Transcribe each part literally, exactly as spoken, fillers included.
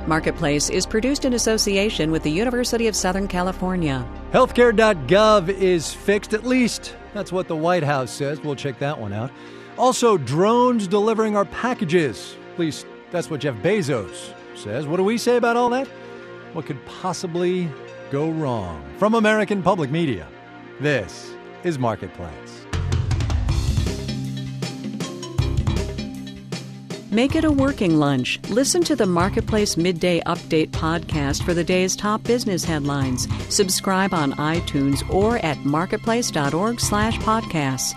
Marketplace is produced in association with the University of Southern California. Healthcare dot gov is fixed, at least that's what the White House says. We'll check that one out. Also, drones delivering our packages. At least that's what Jeff Bezos says. What do we say about all that? What could possibly go wrong? From American Public Media, this is Marketplace. Make it a working lunch. Listen to the Marketplace Midday Update podcast for the day's top business headlines. Subscribe on iTunes or at marketplace.org slash podcasts.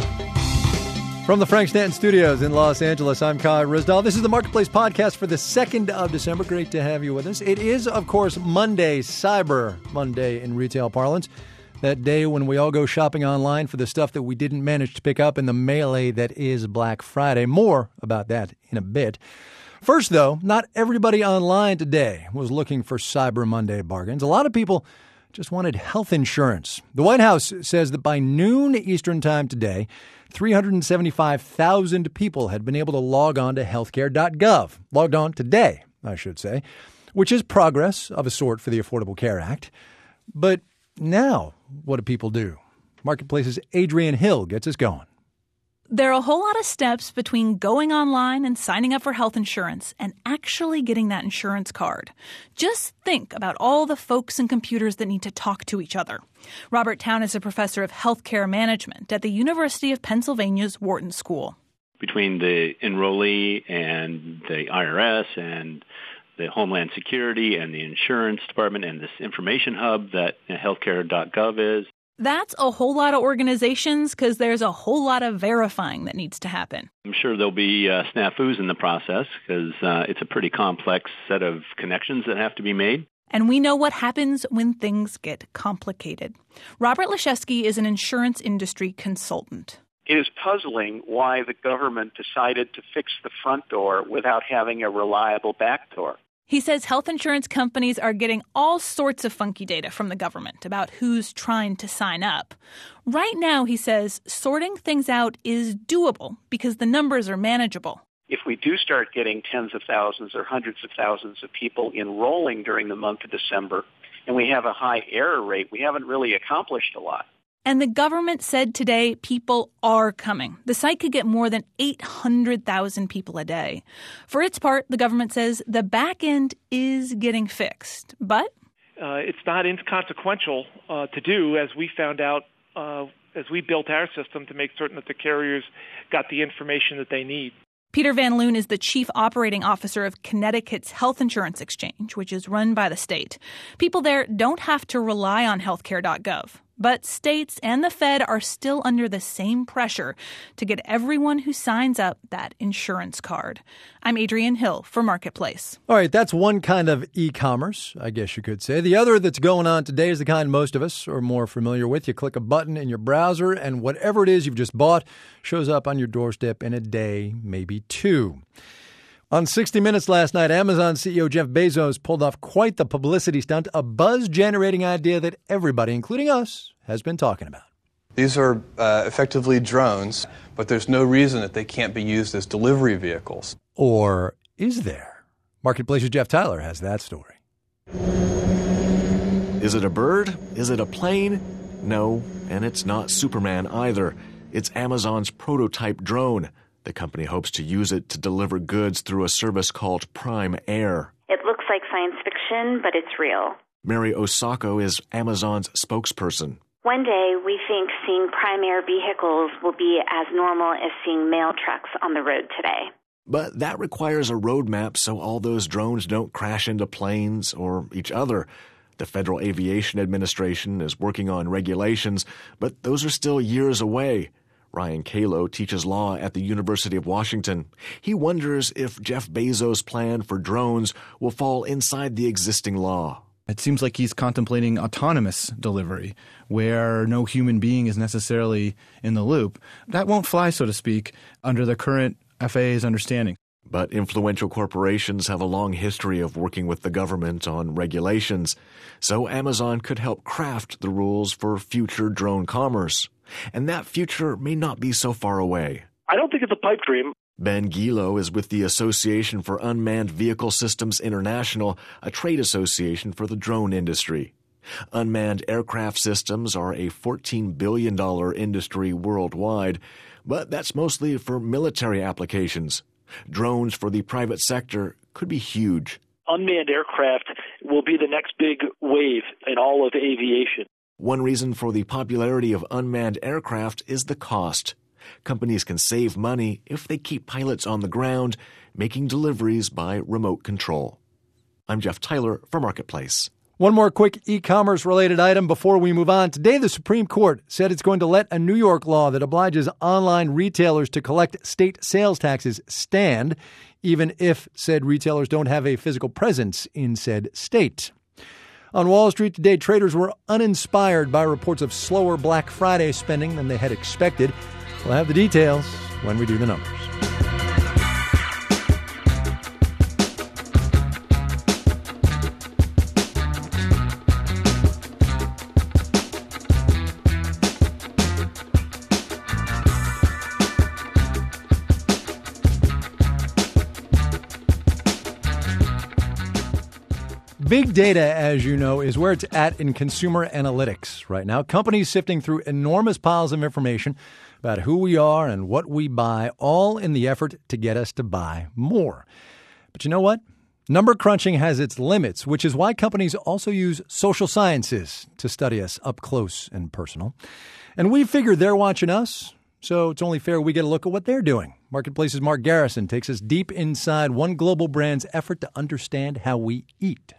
From the Frank Stanton Studios in Los Angeles, I'm Kai Ryssdal. This is the Marketplace podcast for the second of December. Great to have you with us. It is, of course, Monday, Cyber Monday in retail parlance. That day when we all go shopping online for the stuff that we didn't manage to pick up in the melee that is Black Friday. More about that in a bit. First, though, not everybody online today was looking for Cyber Monday bargains. A lot of people just wanted health insurance. The White House says that by noon Eastern time today, three hundred seventy-five thousand people had been able to log on to healthcare dot gov. Logged on today, I should say, which is progress of a sort for the Affordable Care Act. But now, what do people do? Marketplace's Adrienne Hill gets us going. There are a whole lot of steps between going online and signing up for health insurance and actually getting that insurance card. Just think about all the folks and computers that need to talk to each other. Robert Town is a professor of healthcare management at the University of Pennsylvania's Wharton School. Between the enrollee and the I R S and the Homeland Security and the insurance department and this information hub that healthcare dot gov is. That's a whole lot of organizations because there's a whole lot of verifying that needs to happen. I'm sure there'll be uh, snafus in the process because uh, it's a pretty complex set of connections that have to be made. And we know what happens when things get complicated. Robert Leshesky is an insurance industry consultant. It is puzzling why the government decided to fix the front door without having a reliable back door. He says health insurance companies are getting all sorts of funky data from the government about who's trying to sign up. Right now, he says, sorting things out is doable because the numbers are manageable. If we do start getting tens of thousands or hundreds of thousands of people enrolling during the month of December, and we have a high error rate, we haven't really accomplished a lot. And the government said today people are coming. The site could get more than eight hundred thousand people a day. For its part, the government says the back end is getting fixed. But uh, it's not inconsequential uh, to do, as we found out uh, as we built our system to make certain that the carriers got the information that they need. Peter Van Loon is the chief operating officer of Connecticut's Health Insurance Exchange, which is run by the state. People there don't have to rely on healthcare dot gov. But states and the Fed are still under the same pressure to get everyone who signs up that insurance card. I'm Adrienne Hill for Marketplace. All right, that's one kind of e-commerce, I guess you could say. The other that's going on today is the kind most of us are more familiar with. You click a button in your browser, and whatever it is you've just bought shows up on your doorstep in a day, maybe two. On sixty minutes last night, Amazon C E O Jeff Bezos pulled off quite the publicity stunt, a buzz-generating idea that everybody, including us, has been talking about. These are uh, effectively drones, but there's no reason that they can't be used as delivery vehicles. Or is there? Marketplace's Jeff Tyler has that story. Is it a bird? Is it a plane? No, and it's not Superman either. It's Amazon's prototype drone. The company hopes to use it to deliver goods through a service called Prime Air. It looks like science fiction, but it's real. Mary Osako is Amazon's spokesperson. One day, we think seeing Prime Air vehicles will be as normal as seeing mail trucks on the road today. But that requires a roadmap so all those drones don't crash into planes or each other. The Federal Aviation Administration is working on regulations, but those are still years away. Ryan Kalo teaches law at the University of Washington. He wonders if Jeff Bezos' plan for drones will fall inside the existing law. It seems like he's contemplating autonomous delivery, where no human being is necessarily in the loop. That won't fly, so to speak, under the current F A A's understanding. But influential corporations have a long history of working with the government on regulations, so Amazon could help craft the rules for future drone commerce. And that future may not be so far away. I don't think it's a pipe dream. Ben Gilo is with the Association for Unmanned Vehicle Systems International, a trade association for the drone industry. Unmanned aircraft systems are a fourteen billion dollars industry worldwide, but that's mostly for military applications. Drones for the private sector could be huge. Unmanned aircraft will be the next big wave in all of aviation. One reason for the popularity of unmanned aircraft is the cost. Companies can save money if they keep pilots on the ground, making deliveries by remote control. I'm Jeff Tyler for Marketplace. One more quick e-commerce related item before we move on. Today, the Supreme Court said it's going to let a New York law that obliges online retailers to collect state sales taxes stand, even if said retailers don't have a physical presence in said state. On Wall Street today, traders were uninspired by reports of slower Black Friday spending than they had expected. We'll have the details when we do the numbers. Big data, as you know, is where it's at in consumer analytics right now. Companies sifting through enormous piles of information about who we are and what we buy, all in the effort to get us to buy more. But you know what? Number crunching has its limits, which is why companies also use social sciences to study us up close and personal. And we figure they're watching us, so it's only fair we get a look at what they're doing. Marketplace's Mark Garrison takes us deep inside one global brand's effort to understand how we eat.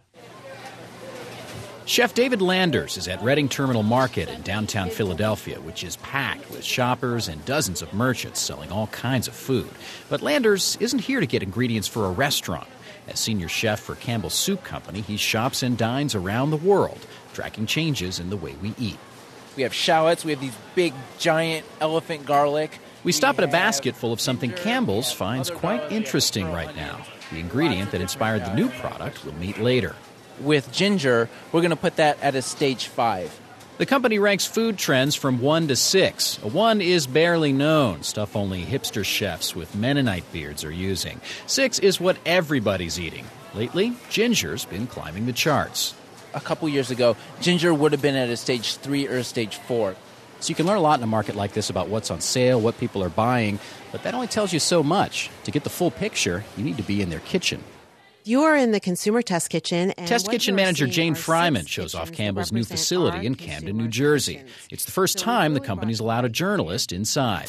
Chef David Landers is at Reading Terminal Market in downtown Philadelphia, which is packed with shoppers and dozens of merchants selling all kinds of food. But Landers isn't here to get ingredients for a restaurant. As senior chef for Campbell's Soup Company, he shops and dines around the world, tracking changes in the way we eat. We have shallots, we have these big, giant elephant garlic. We stop at a basket full of something Campbell's finds quite interesting right now. The ingredient that inspired the new product we'll meet later. With ginger, we're going to put that at a stage five. The company ranks food trends from one to six. A one is barely known, stuff only hipster chefs with Mennonite beards are using. Six is what everybody's eating. Lately, ginger's been climbing the charts. A couple years ago, ginger would have been at a stage three or a stage four. So you can learn a lot in a market like this about what's on sale, what people are buying, but that only tells you so much. To get the full picture, you need to be in their kitchen. You are in the Consumer Test Kitchen. And Test Kitchen manager Jane Fryman shows off Campbell's new facility in Camden, New Jersey. It's the first time the company's allowed a journalist inside.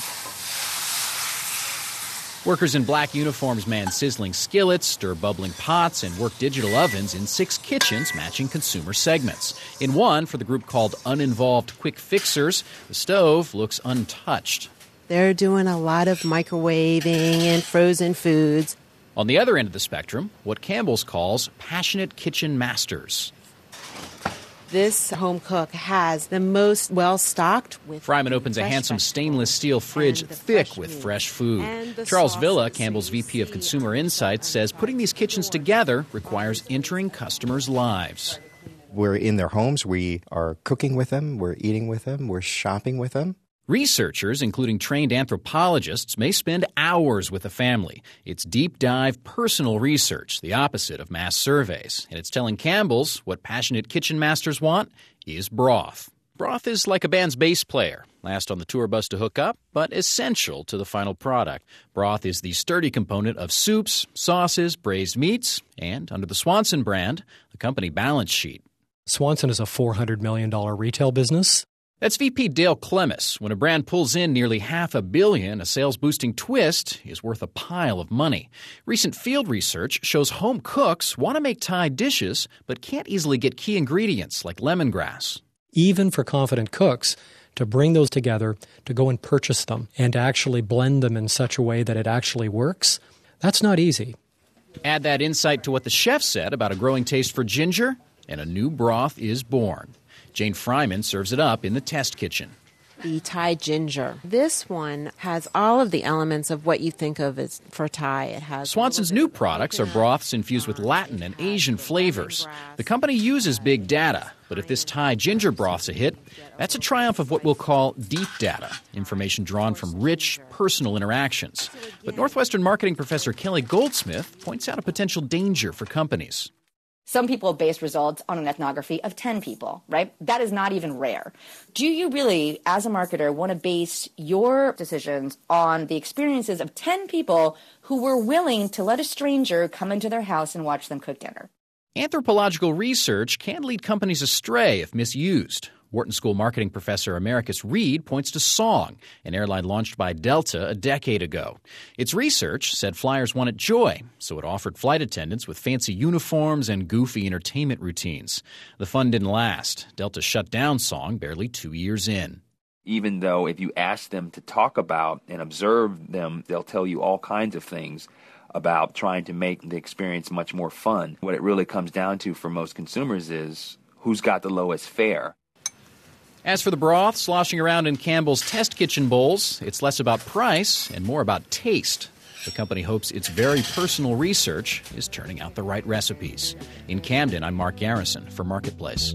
Workers in black uniforms man sizzling skillets, stir bubbling pots, and work digital ovens in six kitchens matching consumer segments. In one, for the group called Uninvolved Quick Fixers, the stove looks untouched. They're doing a lot of microwaving and frozen foods. On the other end of the spectrum, what Campbell's calls passionate kitchen masters. This home cook has the most well-stocked with Fryman opens a handsome stainless steel fridge thick with fresh food. Charles Villa, Campbell's V P of Consumer Insights, says putting these kitchens together requires entering customers' lives. We're in their homes. We are cooking with them. We're eating with them. We're shopping with them. Researchers, including trained anthropologists, may spend hours with a family. It's deep-dive personal research, the opposite of mass surveys. And it's telling Campbell's what passionate kitchen masters want is broth. Broth is like a band's bass player. Last on the tour bus to hook up, but essential to the final product. Broth is the sturdy component of soups, sauces, braised meats, and, under the Swanson brand, the company balance sheet. Swanson is a four hundred million dollars retail business. That's V P Dale Clemis. When a brand pulls in nearly half a billion, a sales-boosting twist is worth a pile of money. Recent field research shows home cooks want to make Thai dishes, but can't easily get key ingredients like lemongrass. Even for confident cooks, to bring those together, to go and purchase them, and to actually blend them in such a way that it actually works, that's not easy. Add that insight to what the chef said about a growing taste for ginger, and a new broth is born. Jane Fryman serves it up in the test kitchen. the Thai ginger. This one has all of the elements of what you think of as for Thai. It has Swanson's new products are broths infused with Latin and Asian flavors. The company uses big data, but if this Thai ginger broth's a hit, that's a triumph of what we'll call deep data, information drawn from rich, personal interactions. But Northwestern marketing professor Kelly Goldsmith points out a potential danger for companies. Some people base results on an ethnography of ten people, right? That is not even rare. Do you really, as a marketer, want to base your decisions on the experiences of ten people who were willing to let a stranger come into their house and watch them cook dinner? Anthropological research can lead companies astray if misused. Wharton School marketing professor Americus Reed points to Song, an airline launched by Delta a decade ago. Its research said flyers wanted joy, so it offered flight attendants with fancy uniforms and goofy entertainment routines. The fun didn't last. Delta shut down Song barely two years in. Even though if you ask them to talk about and observe them, they'll tell you all kinds of things about trying to make the experience much more fun. What it really comes down to for most consumers is who's got the lowest fare. As for the broth sloshing around in Campbell's test kitchen bowls, it's less about price and more about taste. The company hopes its very personal research is turning out the right recipes. In Camden, I'm Mark Garrison for Marketplace.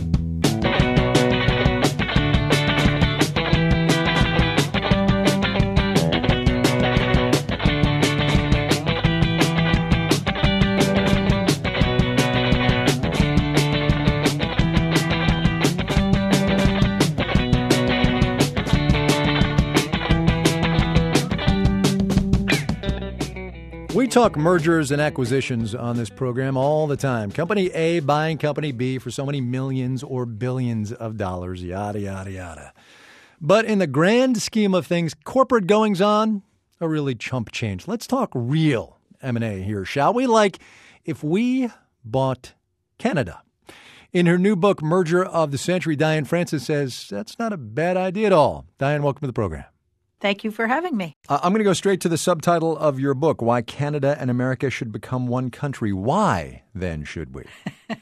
We talk mergers and acquisitions on this program all the time. Company A buying Company B for so many millions or billions of dollars, yada, yada, yada. But in the grand scheme of things, corporate goings-on are really chump change. Let's talk real M and A here, shall we? Like if we bought Canada. In her new book, Merger of the Century, Diane Francis says that's not a bad idea at all. Diane, welcome to the program. Thank you for having me. Uh, I'm going to go straight to the subtitle of your book, Why Canada and America Should Become One Country. Why, then, should we?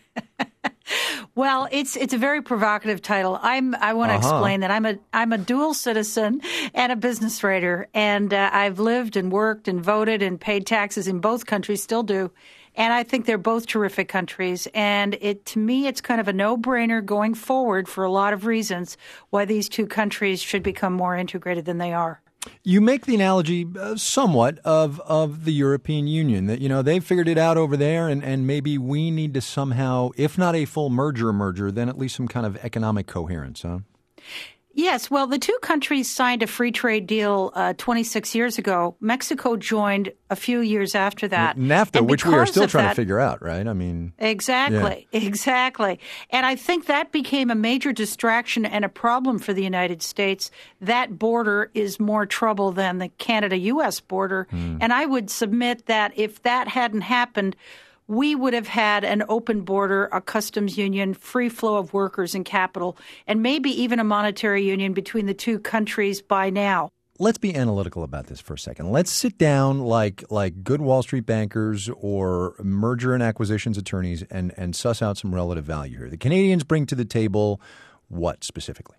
Well, it's it's a very provocative title. I'm I want to Uh-huh. explain that I'm a I'm a dual citizen and a business writer, and uh, I've lived and worked and voted and paid taxes in both countries, still do. And I think they're both terrific countries. And it to me, it's kind of a no-brainer going forward for a lot of reasons why these two countries should become more integrated than they are. You make the analogy uh, somewhat of, of the European Union, that, you know, they've figured it out over there, and, and maybe we need to somehow, if not a full merger merger, then at least some kind of economic coherence, huh? Yes. Well, the two countries signed a free trade deal uh, twenty-six years ago. Mexico joined a few years after that. NAFTA, And which we are because still of trying that- to figure out, right? I mean, Exactly, exactly. And I think that became a major distraction and a problem for the United States. That border is more trouble than the Canada-U S border. Hmm. And I would submit that if that hadn't happened, we would have had an open border, a customs union, free flow of workers and capital, and maybe even a monetary union between the two countries by now. Let's be analytical about this for a second. Let's sit down like like good Wall Street bankers or merger and acquisitions attorneys and, and suss out some relative value here. The Canadians bring to the table what specifically?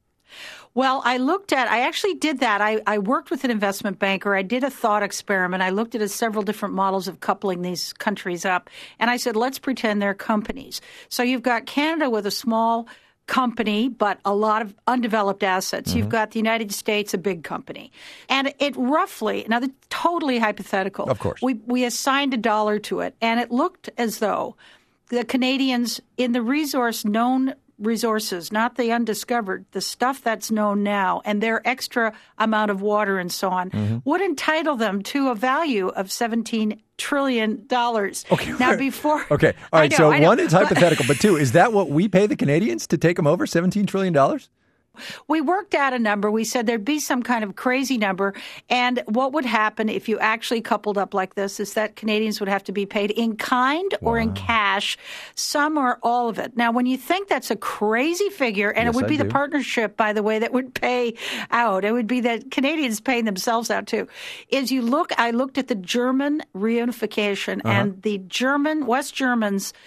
Well, I looked at, I actually did that. I, I worked with an investment banker. I did a thought experiment. I looked at a, several different models of coupling these countries up. And I said, let's pretend they're companies. So you've got Canada with a small company, but a lot of undeveloped assets. Mm-hmm. You've got the United States, a big company. And it roughly, now that's totally hypothetical. Of course. We, we assigned a dollar to it. And it looked as though the Canadians in the resource known resources, not the undiscovered, the stuff that's known now, and their extra amount of water and so on, Mm-hmm. would entitle them to a value of seventeen trillion dollars. Okay. Now, before... Okay. All I right. know, so I know, one is but- hypothetical, but two, is that what we pay the Canadians to take them over, seventeen trillion dollars? We worked out a number. We said there'd be some kind of crazy number. And what would happen if you actually coupled up like this is that Canadians would have to be paid in kind or in cash, some or all of it. Now, when you think that's a crazy figure, and Yes, it would I be do. the partnership, by the way, that would pay out. It would be the Canadians paying themselves out, too. Is you look, I looked at the German reunification, Uh-huh. and the German, West Germans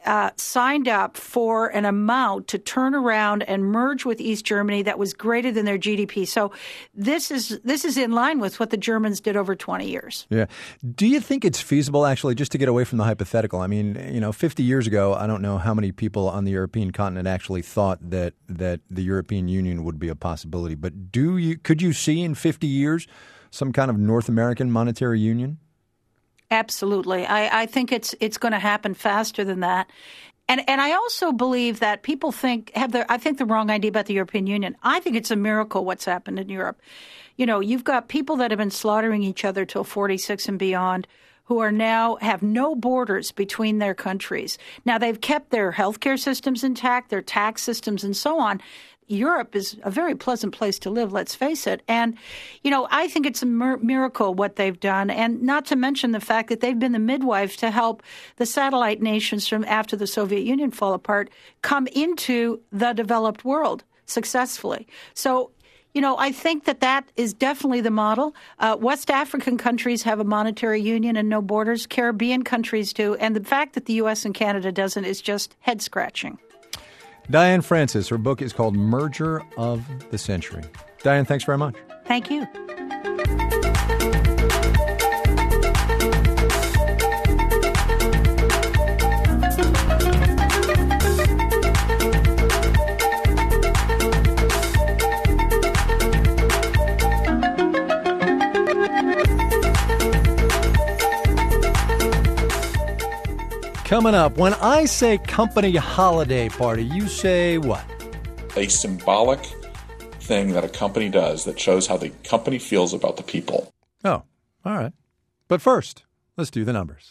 uh, signed up for an amount to turn around and merge with East Germany that was greater than their G D P. So this is this is in line with what the Germans did over twenty years. Yeah. Do you think it's feasible, actually, just to get away from the hypothetical? I mean, you know, fifty years ago, I don't know how many people on the European continent actually thought that that the European Union would be a possibility. But do you could you see in fifty years some kind of North American monetary union? Absolutely. I, I think it's it's going to happen faster than that. And and I also believe that people think have the I think the wrong idea about the European Union. I think it's a miracle what's happened in Europe. You know, you've got people that have been slaughtering each other till forty-six and beyond, who are now have no borders between their countries. Now, they've kept their healthcare systems intact, their tax systems, and so on. Europe is a very pleasant place to live, let's face it. And, you know, I think it's a mir- miracle what they've done, and not to mention the fact that they've been the midwife to help the satellite nations from after the Soviet Union fall apart come into the developed world successfully. So, you know, I think that that is definitely the model. Uh, West African countries have a monetary union and no borders. Caribbean countries do. And the fact that the U S and Canada doesn't is just head-scratching. Diane Francis, her book is called Merger of the Century. Diane, thanks very much. Thank you. Coming up, when I say company holiday party, you say what? A symbolic thing that a company does that shows how the company feels about the people. Oh, all right. But first, let's do the numbers.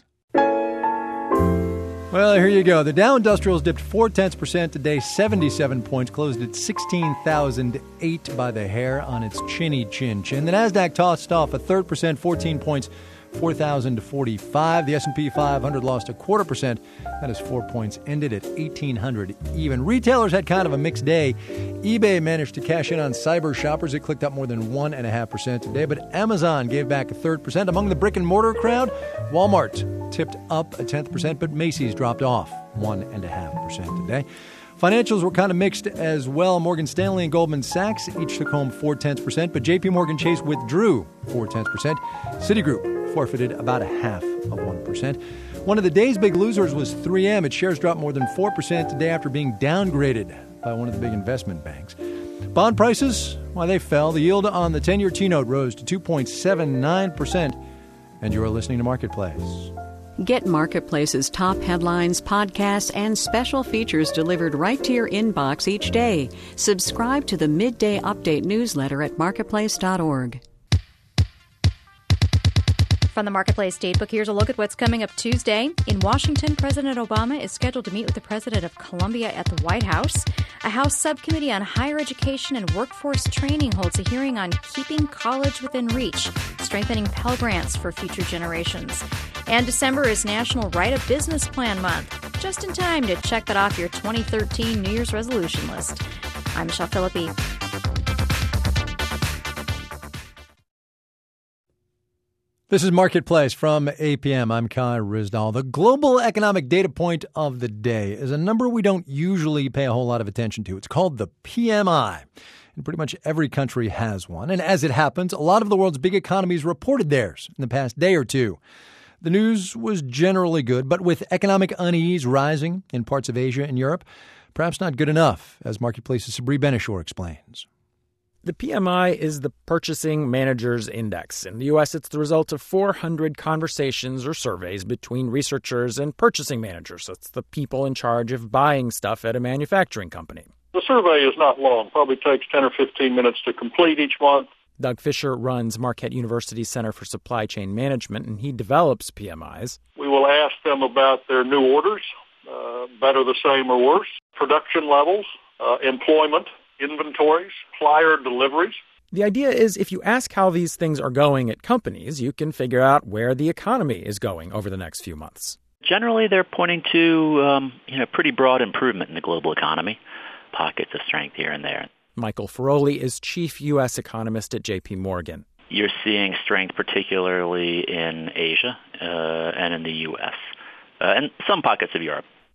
Well, here you go. The Dow Industrials dipped four-tenths percent today, seventy-seven points, closed at sixteen thousand eight by the hair on its chinny chin chin. The Nasdaq tossed off a third percent, fourteen points, four thousand forty-five. The S and P five hundred lost a quarter percent. That is four points, ended at eighteen hundred even. Retailers had kind of a mixed day. eBay managed to cash in on cyber shoppers. It clicked up more than one point five percent today, but Amazon gave back a third percent. Among the brick and mortar crowd, Walmart tipped up a tenth percent, but Macy's dropped off one point five percent today. Financials were kind of mixed as well. Morgan Stanley and Goldman Sachs each took home four-tenths percent, but J P Morgan Chase withdrew four-tenths percent. Citigroup forfeited about a half of one percent. One of the day's big losers was three M. Its shares dropped more than four percent today after being downgraded by one of the big investment banks. Bond prices, well, they fell. The yield on the ten-year T-note rose to two point seven nine percent. And you are listening to Marketplace. Get Marketplace's top headlines, podcasts, and special features delivered right to your inbox each day. Subscribe to the Midday Update newsletter at marketplace dot org. From the Marketplace Datebook, here's a look at what's coming up Tuesday. In Washington, President Obama is scheduled to meet with the President of Colombia at the White House. A House subcommittee on higher education and workforce training holds a hearing on keeping college within reach, strengthening Pell Grants for future generations. And December is National Write a Business Plan Month, just in time to check that off your twenty thirteen New Year's resolution list. I'm Michelle Philippi. This is Marketplace from A P M. I'm Kai Ryssdal. The global economic data point of the day is a number we don't usually pay a whole lot of attention to. It's called the P M I. And pretty much every country has one. And as it happens, a lot of the world's big economies reported theirs in the past day or two. The news was generally good, but with economic unease rising in parts of Asia and Europe, perhaps not good enough, as Marketplace's Sabri Benishore explains. The P M I is the Purchasing Managers Index. In the U S, it's the result of four hundred conversations or surveys between researchers and purchasing managers. That's the people in charge of buying stuff at a manufacturing company. The survey is not long, probably takes ten or fifteen minutes to complete each month. Doug Fisher runs Marquette University's Center for Supply Chain Management, and he develops P M Is. We will ask them about their new orders, uh, better, the same, or worse, production levels, uh, employment, inventories, supplier deliveries. The idea is if you ask how these things are going at companies, you can figure out where the economy is going over the next few months. Generally, they're pointing to um, you know, pretty broad improvement in the global economy, pockets of strength here and there. Michael Feroli is chief U S economist at J P Morgan. You're seeing strength particularly in Asia uh, and in the U S, uh, and some pockets of Europe.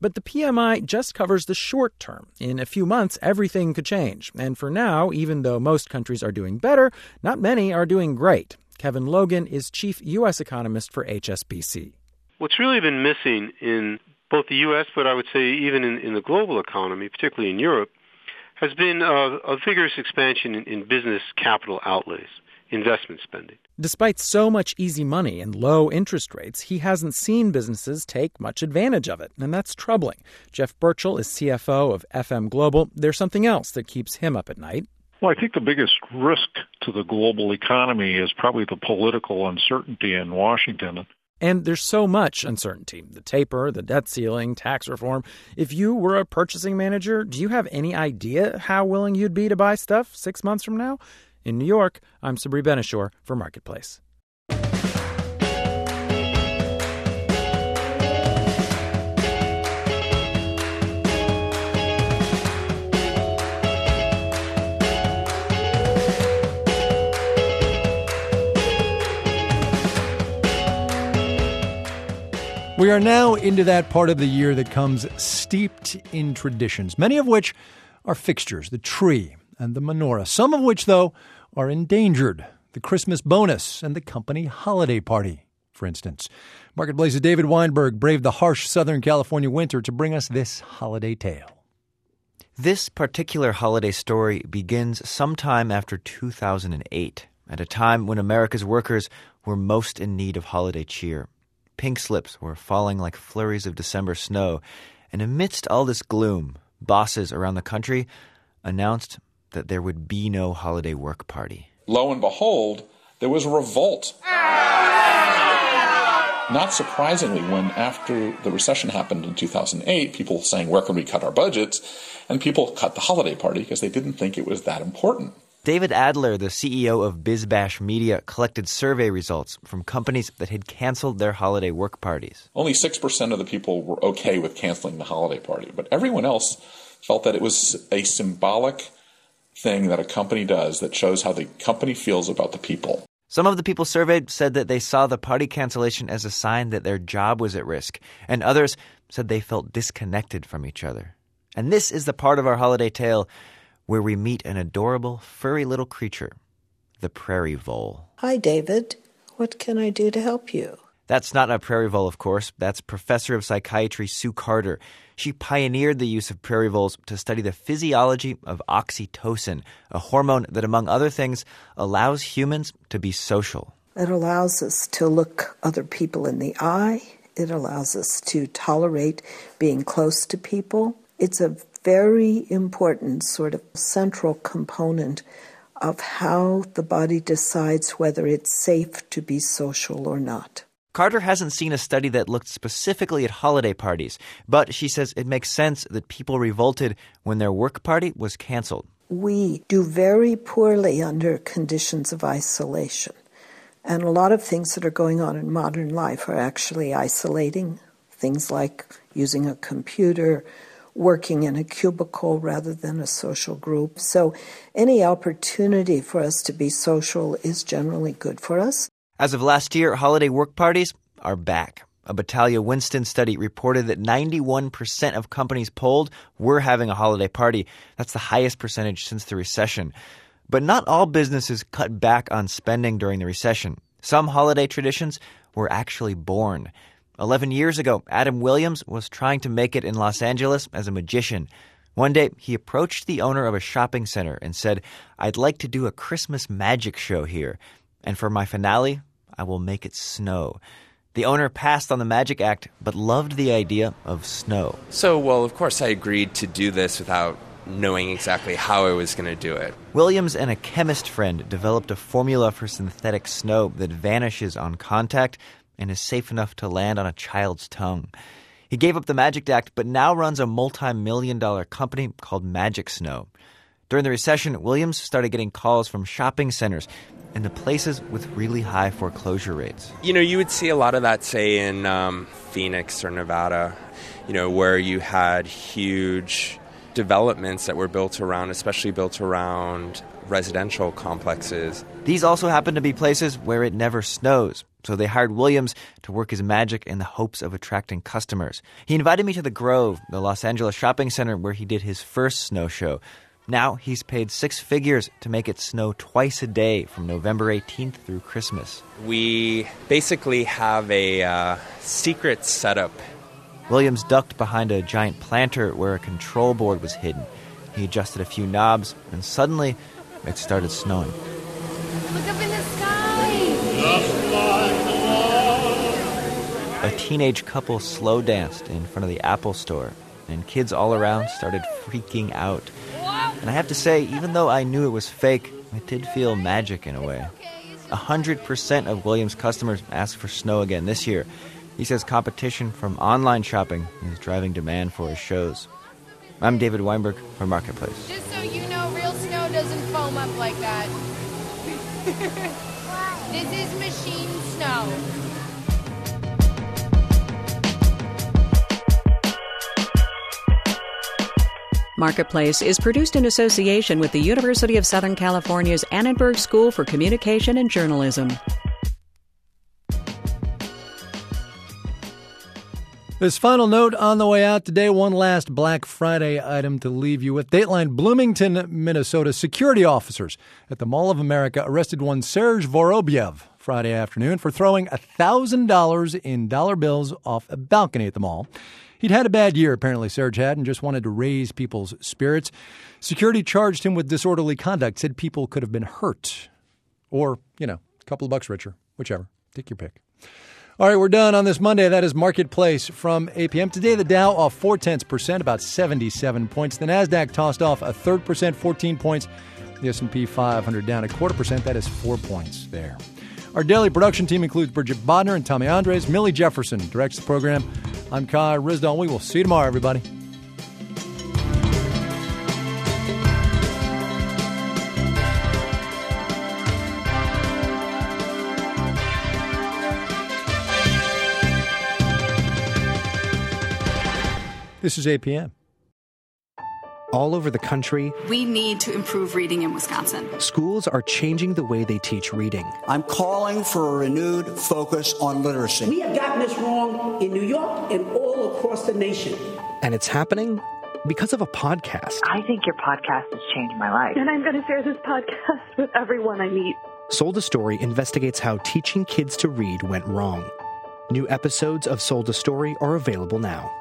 But the P M I just covers the short term. In a few months, everything could change. And for now, even though most countries are doing better, not many are doing great. Kevin Logan is chief U S economist for H S B C. What's really been missing in both the U S, but I would say even in, in the global economy, particularly in Europe, has been a, a vigorous expansion in, in business capital outlays, investment spending. Despite so much easy money and low interest rates, he hasn't seen businesses take much advantage of it, and that's troubling. Jeff Burchell is C F O of F M Global. There's something else that keeps him up at night. Well, I think the biggest risk to the global economy is probably the political uncertainty in Washington. And there's so much uncertainty. The taper, the debt ceiling, tax reform. If you were a purchasing manager, do you have any idea how willing you'd be to buy stuff six months from now? In New York, I'm Sabri Benishore for Marketplace. We are now into that part of the year that comes steeped in traditions, many of which are fixtures, the tree and the menorah, some of which, though, are endangered, the Christmas bonus and the company holiday party, for instance. Marketplace's David Weinberg braved the harsh Southern California winter to bring us this holiday tale. This particular holiday story begins sometime after two thousand eight, at a time when America's workers were most in need of holiday cheer. Pink slips were falling like flurries of December snow, and amidst all this gloom, bosses around the country announced that there would be no holiday work party. Lo and behold, there was a revolt. Not surprisingly, when after the recession happened in two thousand eight, people saying, where can we cut our budgets? And people cut the holiday party because they didn't think it was that important. David Adler, the C E O of BizBash Media, collected survey results from companies that had canceled their holiday work parties. Only six percent of the people were okay with canceling the holiday party, but everyone else felt that it was a symbolic thing that a company does that shows how the company feels about the people. Some of the people surveyed said that they saw the party cancellation as a sign that their job was at risk, and others said they felt disconnected from each other. And this is the part of our holiday tale where we meet an adorable, furry little creature, the prairie vole. Hi, David. What can I do to help you? That's not a prairie vole, of course. That's Professor of Psychiatry Sue Carter. She pioneered the use of prairie voles to study the physiology of oxytocin, a hormone that, among other things, allows humans to be social. It allows us to look other people in the eye. It allows us to tolerate being close to people. It's a very important sort of central component of how the body decides whether it's safe to be social or not. Carter hasn't seen a study that looked specifically at holiday parties, but she says it makes sense that people revolted when their work party was canceled. We do very poorly under conditions of isolation. And a lot of things that are going on in modern life are actually isolating. Things like using a computer, working in a cubicle rather than a social group. So any opportunity for us to be social is generally good for us. As of last year, holiday work parties are back. A Battaglia Winston study reported that ninety-one percent of companies polled were having a holiday party. That's the highest percentage since the recession. But not all businesses cut back on spending during the recession. Some holiday traditions were actually born. Eleven years ago, Adam Williams was trying to make it in Los Angeles as a magician. One day, he approached the owner of a shopping center and said, "I'd like to do a Christmas magic show here. And for my finale, I will make it snow." The owner passed on the magic act, but loved the idea of snow. So, well, of course I agreed to do this without knowing exactly how I was going to do it. Williams and a chemist friend developed a formula for synthetic snow that vanishes on contact and is safe enough to land on a child's tongue. He gave up the magic act, but now runs a multi-million dollar company called Magic Snow. During the recession, Williams started getting calls from shopping centers and the places with really high foreclosure rates. You know, you would see a lot of that, say, in um, Phoenix or Nevada, you know, where you had huge developments that were built around, especially built around residential complexes. These also happen to be places where it never snows. So they hired Williams to work his magic in the hopes of attracting customers. He invited me to the Grove, the Los Angeles shopping center where he did his first snow show. Now he's paid six figures to make it snow twice a day from November eighteenth through Christmas. We basically have a uh, secret setup. Williams ducked behind a giant planter where a control board was hidden. He adjusted a few knobs, and suddenly it started snowing. Look up in the sky! A teenage couple slow danced in front of the Apple store, and kids all around started freaking out. And I have to say, even though I knew it was fake, it did feel magic in a way. one hundred percent of Williams' customers asked for snow again this year. He says competition from online shopping is driving demand for his shows. I'm David Weinberg for Marketplace. Just so you know, real snow doesn't foam up like that. This is machine snow. Marketplace is produced in association with the University of Southern California's Annenberg School for Communication and Journalism. This final note on the way out today, one last Black Friday item to leave you with. Dateline Bloomington, Minnesota security officers at the Mall of America arrested one Serge Vorobyev Friday afternoon for throwing one thousand dollars in dollar bills off a balcony at the mall. He'd had a bad year, apparently Serge had, and just wanted to raise people's spirits. Security charged him with disorderly conduct, said people could have been hurt. Or, you know, a couple of bucks richer, whichever. Take your pick. All right, we're done on this Monday. That is Marketplace from eight p.m. Today, the Dow off four tenths percent, about seventy-seven points. The NASDAQ tossed off a third percent, fourteen points. The S and P five hundred down a quarter percent. That is four points there. Our daily production team includes Bridget Bodner and Tommy Andres. Millie Jefferson directs the program. I'm Kai Risdall. We will see you tomorrow, everybody. This is eight p.m. All over the country, we need to improve reading in Wisconsin. Schools are changing the way they teach reading. I'm calling for a renewed focus on literacy. We have gotten this wrong in New York and all across the nation. And it's happening because of a podcast. I think your podcast has changed my life. And I'm going to share this podcast with everyone I meet. Sold a Story investigates how teaching kids to read went wrong. New episodes of Sold a Story are available now.